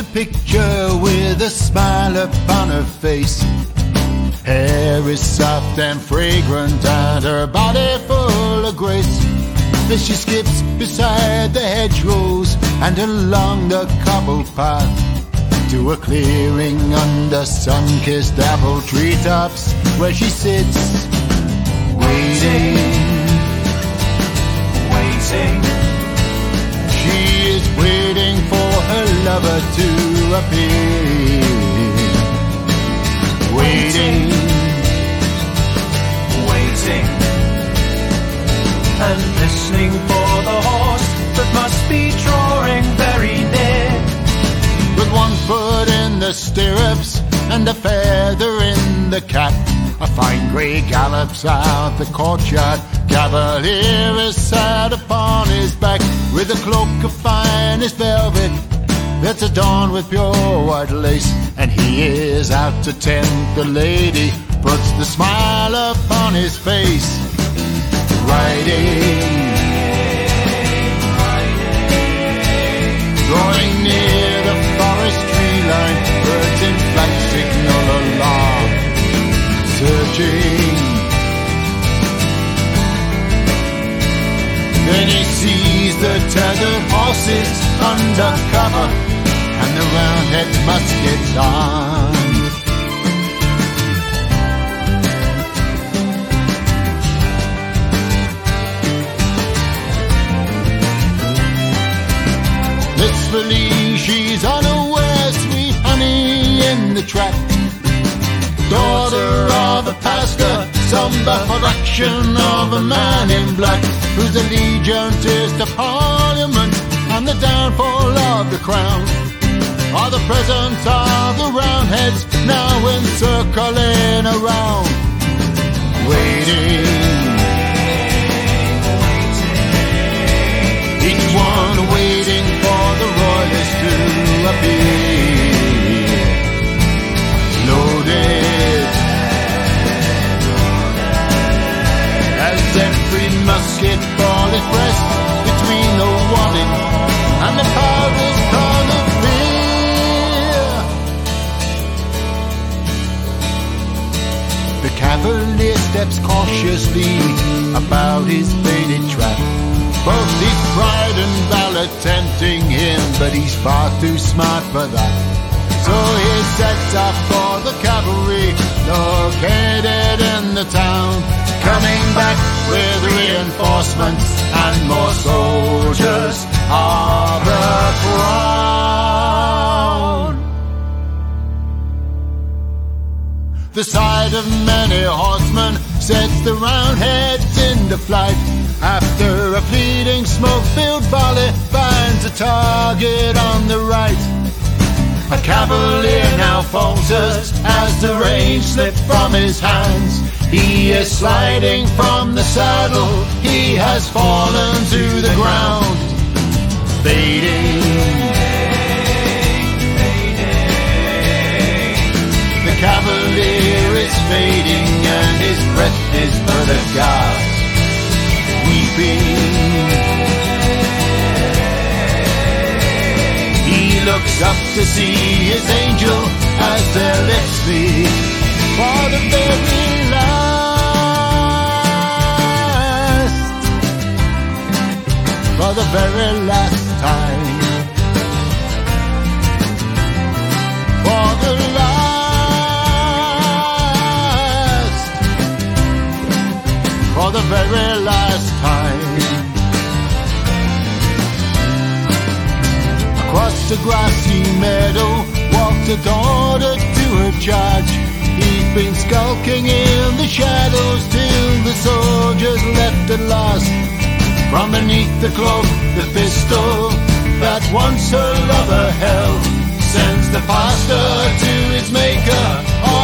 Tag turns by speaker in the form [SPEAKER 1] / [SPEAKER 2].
[SPEAKER 1] picture with a smile upon her face. Hair is soft and fragrant and her body full of grace. As she skips beside the hedgerows and along the cobbled path to a clearing under sun-kissed apple treetops, where she sits, waiting, waiting. She is waiting for her lover to appear. Waiting, waiting,
[SPEAKER 2] and listening for the horse that must be drawing very near.
[SPEAKER 1] With one foot in the stirrups and a feather in the cap, a fine grey gallops out the courtyard. Cavalier is sat upon his back with a cloak of finest velvet that's adorned with pure white lace, and he is out to tempt the lady, puts the smile upon his face. Riding, drawing near the forest tree line, birds in flight signal alarm. Searching, then he sees the tethered horses under cover and the Roundhead muskets armed. Blissfully she's unaware, sweet honey in the trap. Daughter of a pastor, some for action of a man in black, whose allegiance is to Parliament and the downfall of the crown. Are the presence of the Roundheads now encircling around, waiting, each one waiting for the royalists to appear. Loaded, as every musket ball is pressed between the wadding and the powder's tongue of fear. The cavalier steps cautiously about his baited trap. Both his pride and valor tempting him, but he's far too smart for that. So he sets off for the cavalry located in the town, coming back with reinforcements and more soldiers of the crown. The sight of many horsemen sets the Roundheads into flight. After a fleeting smoke-filled volley finds a target on the right. A cavalier now falters as the reins slip from his hands. He is sliding from the saddle, he has fallen to the ground. Fading, the cavalier is fading and his breath is but a gasp. Weeping, he looks up to see his angel as their lips meet for the very last, for the very last time, for the last, for the very last time. Across the grassy meadow walked a daughter to her charge. He'd been skulking in the shadows till the soldiers left at last. From beneath the cloak, the pistol that once her lover held sends the pastor to his maker.